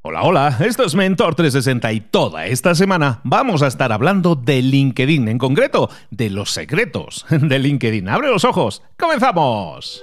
Hola, hola, esto es Mentor 360 y toda esta semana vamos a estar hablando de LinkedIn, en concreto de los secretos de LinkedIn. ¡Abre los ojos! ¡Comenzamos!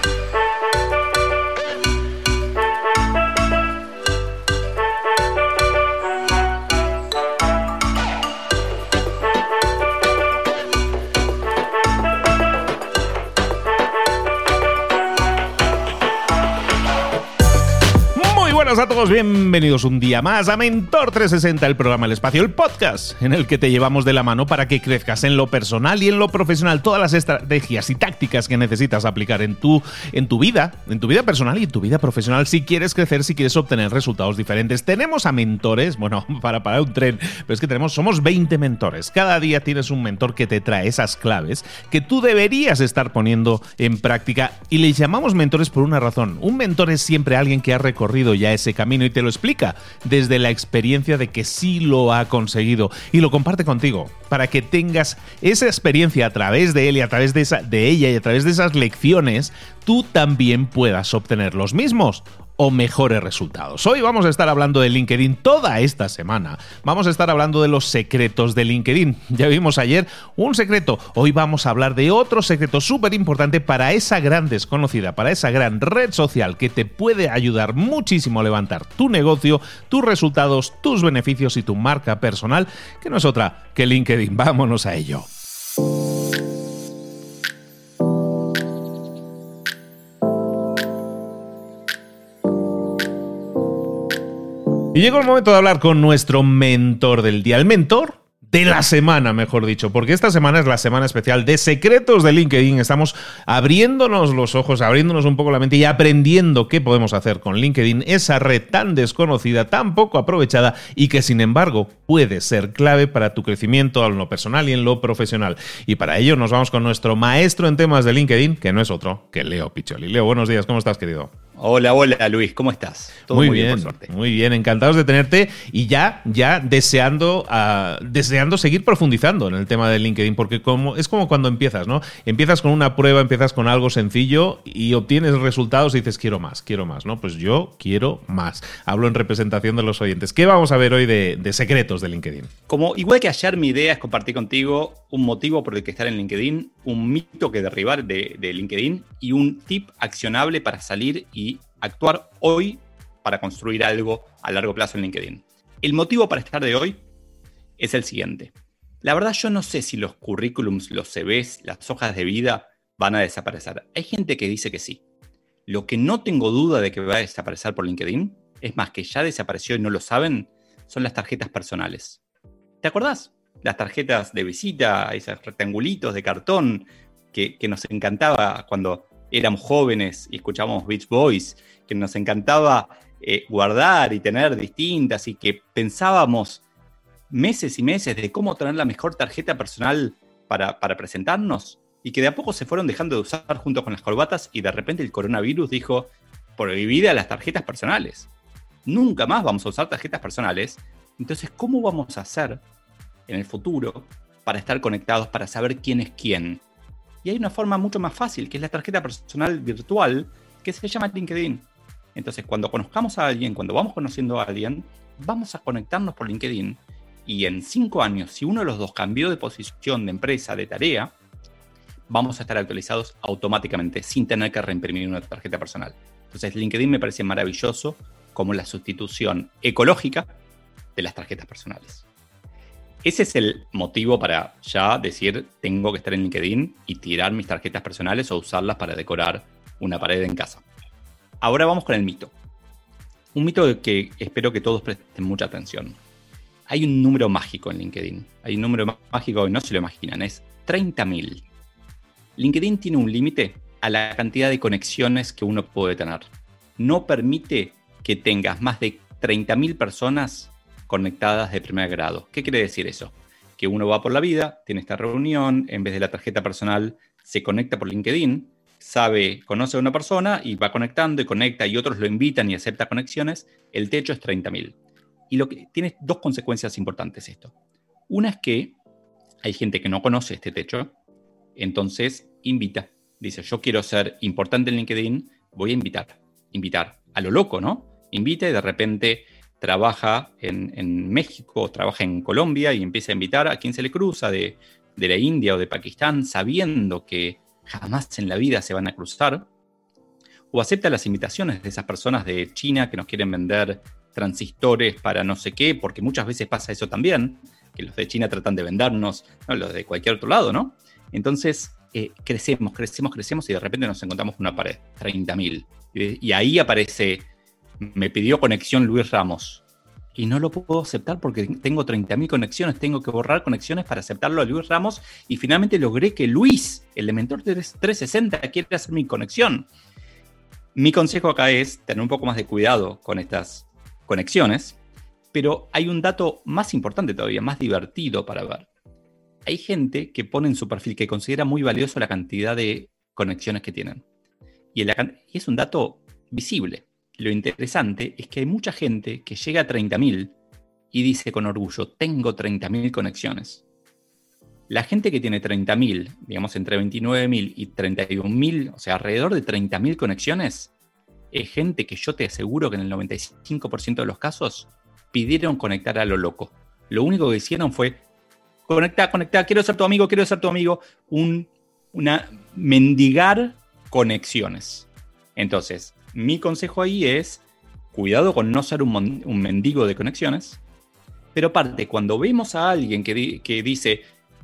Buenas a todos, bienvenidos un día más a Mentor 360, el programa El Espacio, el podcast en el que te llevamos de la mano para que crezcas en lo personal y en lo profesional, todas las estrategias y tácticas que necesitas aplicar en tu vida personal y en tu vida profesional si quieres crecer, si quieres obtener resultados diferentes. Tenemos a mentores, bueno, para parar un tren, pero es que somos 20 mentores. Cada día tienes un mentor que te trae esas claves que tú deberías estar poniendo en práctica y les llamamos mentores por una razón. Un mentor es siempre alguien que ha recorrido ya ese camino y te lo explica desde la experiencia de que sí lo ha conseguido y lo comparte contigo para que tengas esa experiencia a través de él y a través de ella y a través de esas lecciones tú también puedas obtener los mismos o mejores resultados. Hoy vamos a estar hablando de LinkedIn toda esta semana. Vamos a estar hablando de los secretos de LinkedIn. Ya vimos ayer un secreto. Hoy vamos a hablar de otro secreto súper importante para esa gran desconocida, para esa gran red social que te puede ayudar muchísimo a levantar tu negocio, tus resultados, tus beneficios y tu marca personal, que no es otra que LinkedIn. Vámonos a ello. Y llegó el momento de hablar con nuestro mentor del día, el mentor de la semana, mejor dicho, porque esta semana es la semana especial de secretos de LinkedIn. Estamos abriéndonos los ojos, abriéndonos un poco la mente y aprendiendo qué podemos hacer con LinkedIn, esa red tan desconocida, tan poco aprovechada y que sin embargo puede ser clave para tu crecimiento en lo personal y en lo profesional. Y para ello nos vamos con nuestro maestro en temas de LinkedIn, que no es otro que Leo Piccioli. Leo, buenos días, ¿cómo estás, querido? Hola Luis, ¿cómo estás? Todo muy bien, por suerte. Muy bien, encantados de tenerte y ya deseando seguir profundizando en el tema de LinkedIn, porque es como cuando empiezas, ¿no? Empiezas con una prueba, empiezas con algo sencillo y obtienes resultados y dices quiero más, ¿no? Pues yo quiero más. Hablo en representación de los oyentes. ¿Qué vamos a ver hoy de secretos de LinkedIn? Igual que ayer, mi idea es compartir contigo un motivo por el que estar en LinkedIn, un mito que derribar de LinkedIn y un tip accionable para salir y actuar hoy para construir algo a largo plazo en LinkedIn. El motivo para estar de hoy es el siguiente. La verdad, yo no sé si los currículums, los CVs, las hojas de vida van a desaparecer. Hay gente que dice que sí. Lo que no tengo duda de que va a desaparecer por LinkedIn, es más, que ya desapareció y no lo saben, son las tarjetas personales. ¿Te acordás? Las tarjetas de visita, esos rectangulitos de cartón que nos encantaba cuando éramos jóvenes y escuchábamos Beach Boys, que nos encantaba guardar y tener distintas y que pensábamos meses y meses de cómo tener la mejor tarjeta personal para presentarnos y que de a poco se fueron dejando de usar junto con las corbatas y de repente el coronavirus dijo prohibida las tarjetas personales. Nunca más vamos a usar tarjetas personales. Entonces, ¿cómo vamos a hacer en el futuro para estar conectados, para saber quién es quién? Y hay una forma mucho más fácil, que es la tarjeta personal virtual, que se llama LinkedIn. Entonces, cuando conozcamos a alguien, cuando vamos conociendo a alguien, vamos a conectarnos por LinkedIn. Y en 5 años, si uno de los dos cambió de posición, de empresa, de tarea, vamos a estar actualizados automáticamente, sin tener que reimprimir una tarjeta personal. Entonces, LinkedIn me parece maravilloso como la sustitución ecológica de las tarjetas personales. Ese es el motivo para ya decir tengo que estar en LinkedIn y tirar mis tarjetas personales o usarlas para decorar una pared en casa. Ahora vamos con el mito. Un mito que espero que todos presten mucha atención. Hay un número mágico en LinkedIn. Hay un número mágico que no se lo imaginan, es 30.000. LinkedIn tiene un límite a la cantidad de conexiones que uno puede tener. No permite que tengas más de 30.000 personas conectadas de primer grado. ¿Qué quiere decir eso? Que uno va por la vida, tiene esta reunión, en vez de la tarjeta personal, se conecta por LinkedIn, conoce a una persona y va conectando y conecta y otros lo invitan y acepta conexiones. El techo es 30.000. Y lo que tiene dos consecuencias importantes esto. Una es que hay gente que no conoce este techo, entonces invita. Dice, yo quiero ser importante en LinkedIn, voy a invitar a lo loco, ¿no? Invita y de repente trabaja en México, trabaja en Colombia y empieza a invitar a quien se le cruza de la India o de Pakistán, sabiendo que jamás en la vida se van a cruzar, o acepta las invitaciones de esas personas de China que nos quieren vender transistores para no sé qué, porque muchas veces pasa eso también, que los de China tratan de vendernos, ¿no?, los de cualquier otro lado, ¿no? Entonces, crecemos y de repente nos encontramos con una pared, 30.000. Y ahí aparece, me pidió conexión Luis Ramos. Y no lo puedo aceptar porque tengo 30.000 conexiones, tengo que borrar conexiones para aceptarlo a Luis Ramos. Y finalmente logré que Luis, el de Mentor 360, quiera hacer mi conexión. Mi consejo acá es tener un poco más de cuidado con estas conexiones, pero hay un dato más importante todavía, más divertido para ver. Hay gente que pone en su perfil que considera muy valioso la cantidad de conexiones que tienen. Y es un dato visible. Lo interesante es que hay mucha gente que llega a 30.000 y dice con orgullo, tengo 30.000 conexiones. La gente que tiene 30.000, digamos entre 29.000 y 31.000, o sea, alrededor de 30.000 conexiones, es gente que yo te aseguro que en el 95% de los casos pidieron conectar a lo loco. Lo único que hicieron fue conectar, quiero ser tu amigo, una mendigar conexiones. Entonces, mi consejo ahí es, cuidado con no ser un mendigo de conexiones, pero aparte, cuando vemos a alguien que dice,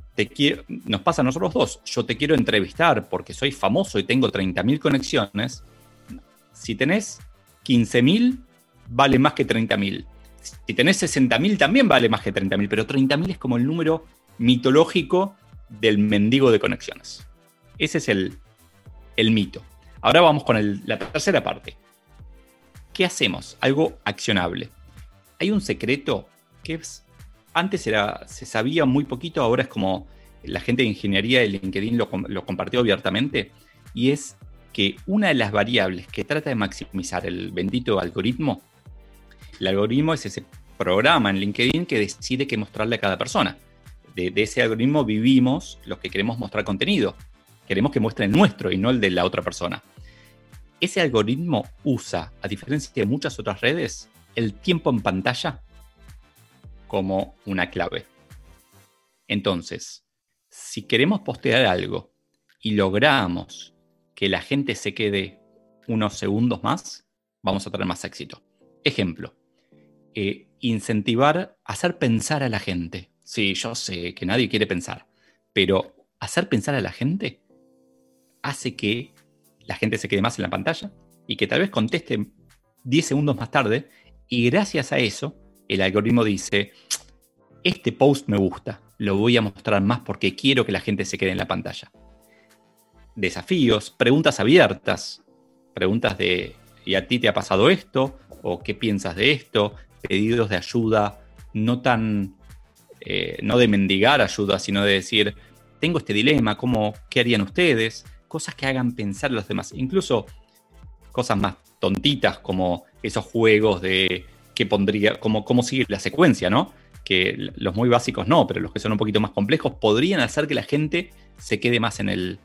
nos pasa a nosotros dos, yo te quiero entrevistar porque soy famoso y tengo 30.000 conexiones, si tenés 15.000, vale más que 30.000. Si tenés 60.000, también vale más que 30.000, pero 30.000 es como el número mitológico del mendigo de conexiones. Ese es el mito. Ahora vamos con la tercera parte. ¿Qué hacemos? Algo accionable. Hay un secreto que antes se sabía muy poquito, ahora es como la gente de ingeniería de LinkedIn lo compartió abiertamente, y es que una de las variables que trata de maximizar el bendito algoritmo, el algoritmo es ese programa en LinkedIn que decide qué mostrarle a cada persona. De ese algoritmo vivimos los que queremos mostrar contenido. Queremos que muestre el nuestro y no el de la otra persona. Ese algoritmo usa, a diferencia de muchas otras redes, el tiempo en pantalla como una clave. Entonces, si queremos postear algo y logramos que la gente se quede unos segundos más, vamos a tener más éxito. Ejemplo, incentivar, hacer pensar a la gente. Sí, yo sé que nadie quiere pensar, pero hacer pensar a la gente hace que la gente se quede más en la pantalla y que tal vez conteste 10 segundos más tarde, y gracias a eso el algoritmo dice, este post me gusta, lo voy a mostrar más porque quiero que la gente se quede en la pantalla. Desafíos, preguntas abiertas, preguntas de ¿y a ti te ha pasado esto? ¿O qué piensas de esto? Pedidos de ayuda, no de mendigar ayuda, sino de decir, tengo este dilema, ¿qué harían ustedes? Cosas que hagan pensar a los demás. Incluso cosas más tontitas como esos juegos de qué pondría, cómo sigue la secuencia, ¿no? Que los muy básicos no, pero los que son un poquito más complejos podrían hacer que la gente se quede más en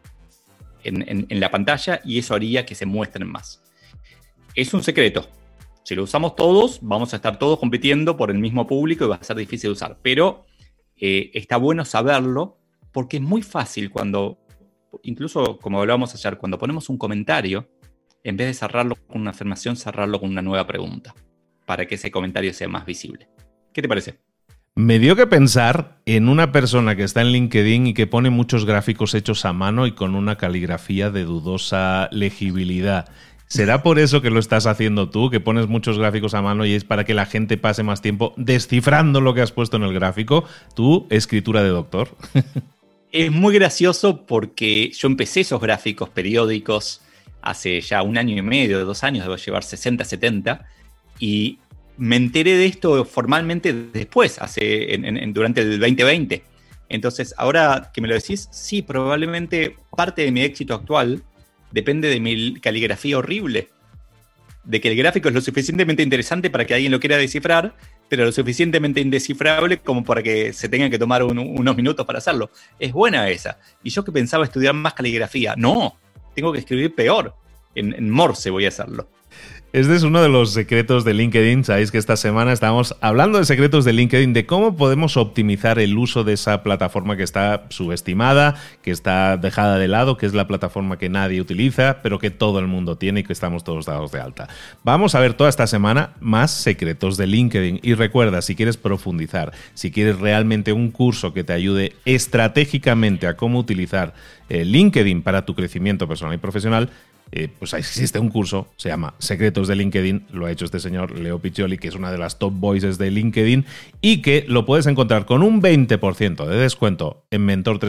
la pantalla, y eso haría que se muestren más. Es un secreto. Si lo usamos todos, vamos a estar todos compitiendo por el mismo público y va a ser difícil de usar. Pero está bueno saberlo porque es muy fácil incluso como hablábamos ayer, cuando ponemos un comentario, en vez de cerrarlo con una afirmación, cerrarlo con una nueva pregunta para que ese comentario sea más visible. ¿Qué te parece? Me dio que pensar en una persona que está en LinkedIn y que pone muchos gráficos hechos a mano y con una caligrafía de dudosa legibilidad. ¿Será por eso que lo estás haciendo tú, que pones muchos gráficos a mano y es para que la gente pase más tiempo descifrando lo que has puesto en el gráfico? ¿Tu escritura de doctor? Es muy gracioso porque yo empecé esos gráficos periódicos hace ya 1 año y medio, 2 años, debo llevar 60, 70, y me enteré de esto formalmente después, durante el 2020. Entonces, ahora que me lo decís, sí, probablemente parte de mi éxito actual depende de mi caligrafía horrible. De que el gráfico es lo suficientemente interesante para que alguien lo quiera descifrar, pero lo suficientemente indescifrable como para que se tengan que tomar unos minutos para hacerlo. Es buena esa. Y yo que pensaba estudiar más caligrafía, no, tengo que escribir peor. En Morse voy a hacerlo. Este es uno de los secretos de LinkedIn. Sabéis que esta semana estamos hablando de secretos de LinkedIn, de cómo podemos optimizar el uso de esa plataforma que está subestimada, que está dejada de lado, que es la plataforma que nadie utiliza, pero que todo el mundo tiene y que estamos todos dados de alta. Vamos a ver toda esta semana más secretos de LinkedIn. Y recuerda, si quieres profundizar, si quieres realmente un curso que te ayude estratégicamente a cómo utilizar LinkedIn para tu crecimiento personal y profesional, pues existe un curso, se llama Secretos de LinkedIn, lo ha hecho este señor Leo Piccioli, que es una de las top voices de LinkedIn, y que lo puedes encontrar con un 20% de descuento en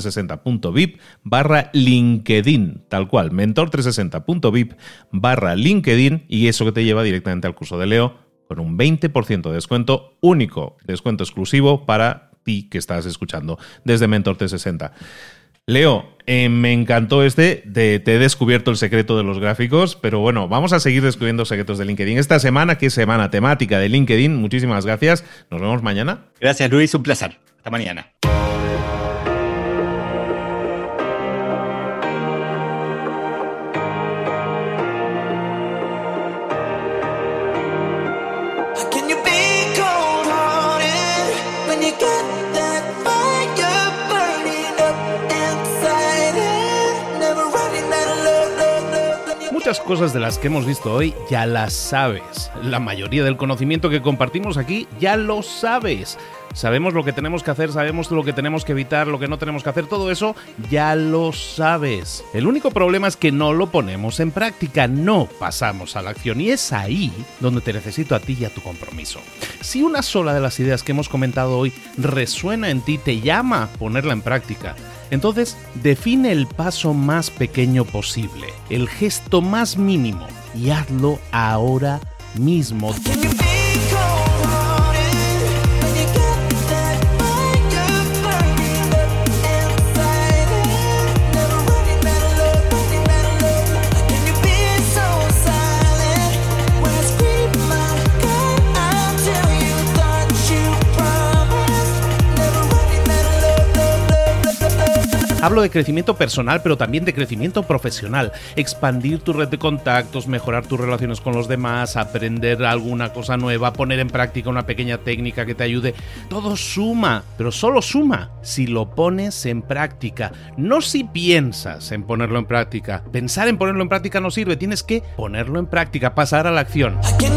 mentor360.vip/LinkedIn, tal cual, mentor360.vip/LinkedIn, y eso que te lleva directamente al curso de Leo con un 20% de descuento único, descuento exclusivo para ti que estás escuchando desde Mentor360. Leo, me encantó te he descubierto el secreto de los gráficos, pero bueno, vamos a seguir descubriendo secretos de LinkedIn. Esta semana, que es semana temática de LinkedIn, muchísimas gracias. Nos vemos mañana. Gracias, Luis, un placer. Hasta mañana. Muchas cosas de las que hemos visto hoy ya las sabes. La mayoría del conocimiento que compartimos aquí ya lo sabes. Sabemos lo que tenemos que hacer, sabemos lo que tenemos que evitar, lo que no tenemos que hacer, todo eso ya lo sabes. El único problema es que no lo ponemos en práctica, no pasamos a la acción, y es ahí donde te necesito a ti y a tu compromiso. Si una sola de las ideas que hemos comentado hoy resuena en ti, te llama a ponerla en práctica, entonces define el paso más pequeño posible, el gesto más mínimo, y hazlo ahora mismo. Hablo de crecimiento personal, pero también de crecimiento profesional. Expandir tu red de contactos, mejorar tus relaciones con los demás, aprender alguna cosa nueva, poner en práctica una pequeña técnica que te ayude. Todo suma, pero solo suma si lo pones en práctica. No si piensas en ponerlo en práctica. Pensar en ponerlo en práctica no sirve. Tienes que ponerlo en práctica, pasar a la acción.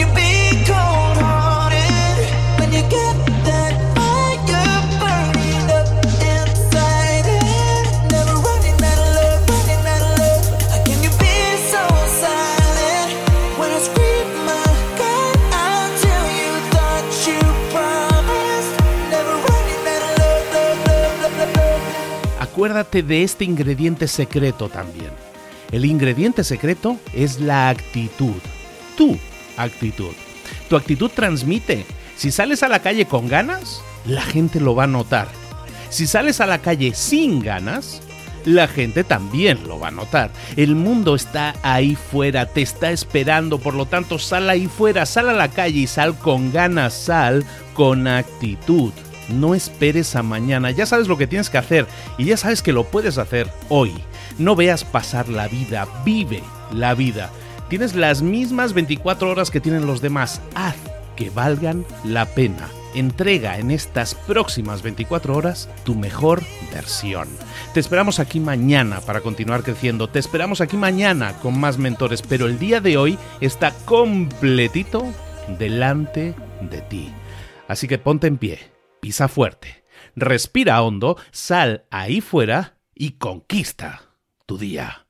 Acuérdate de este ingrediente secreto también. El ingrediente secreto es la actitud. Tu actitud. Tu actitud transmite. Si sales a la calle con ganas, la gente lo va a notar. Si sales a la calle sin ganas, la gente también lo va a notar. El mundo está ahí fuera, te está esperando, por lo tanto sal ahí fuera, sal a la calle y sal con ganas, sal con actitud. No esperes a mañana, ya sabes lo que tienes que hacer y ya sabes que lo puedes hacer hoy. No veas pasar la vida, vive la vida. Tienes las mismas 24 horas que tienen los demás, haz que valgan la pena. Entrega en estas próximas 24 horas tu mejor versión. Te esperamos aquí mañana para continuar creciendo, te esperamos aquí mañana con más mentores, pero el día de hoy está completito delante de ti. Así que ponte en pie. Pisa fuerte, respira hondo, sal ahí fuera y conquista tu día.